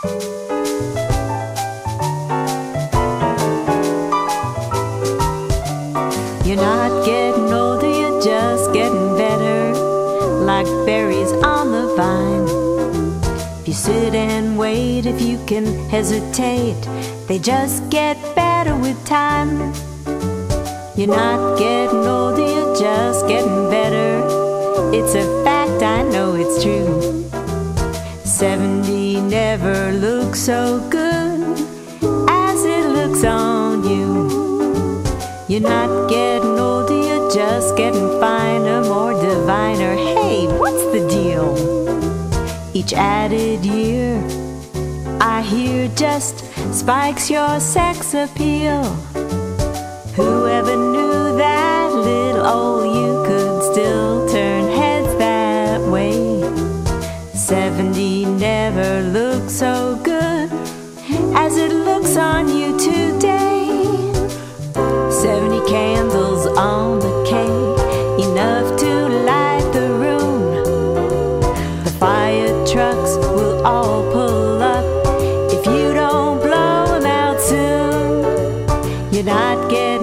You're not getting older, you're just getting better, like berries on the vine. If you sit and wait, if you can hesitate, they just get better with time. You're not getting older, you're just getting better. It's a fact, I know it's true. 70 never looks so good as it looks on you. You're not getting older, you're just getting finer, more diviner. Hey, what's the deal? Each added year, I hear, just spikes your sex appeal. Whoever knew that little old you could still turn heads that way? 70 never looks so good as it looks on you today. 70 candles on the cake, enough to light the room. The fire trucks will all pull up if you don't blow them out soon. You're not getting